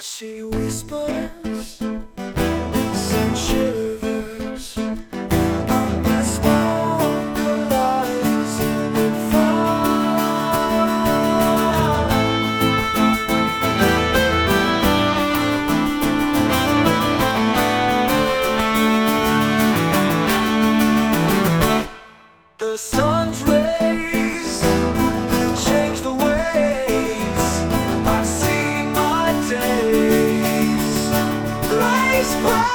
She whispers and shivers on my small lies in fire. The sun's rays change the ways I see my days. Blaze bright.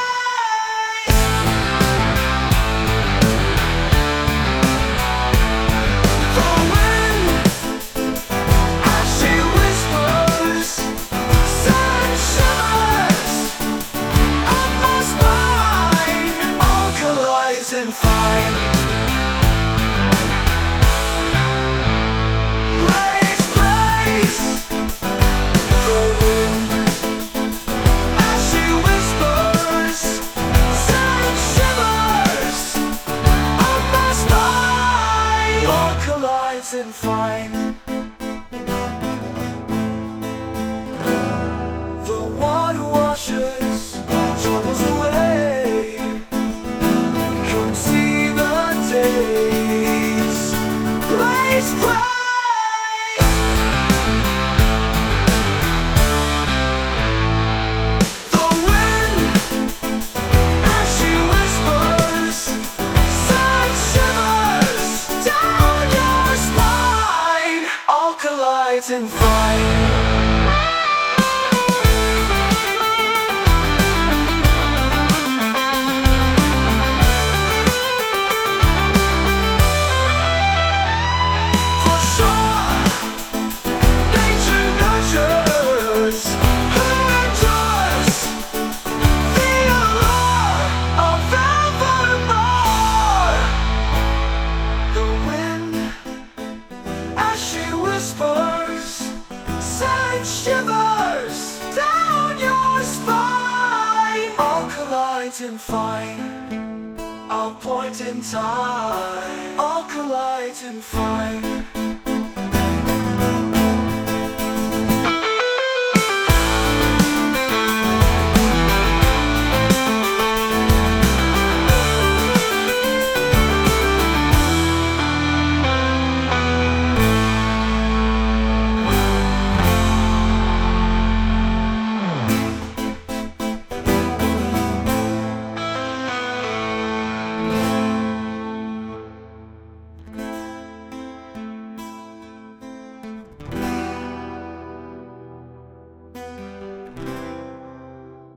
The wind, as she whispers, sun shivers up my spine. All collides in fire. And fine. The water washes all troubles away. Come see the days blaze bright. The wind, as she whispers, sun shivers down your spine. All collides in fire. For sure, nature nurtures who endures the allure of evermore. The wind, as she whispers, send shivers down your spine. All collides in fine. All point in time. All collides in fine.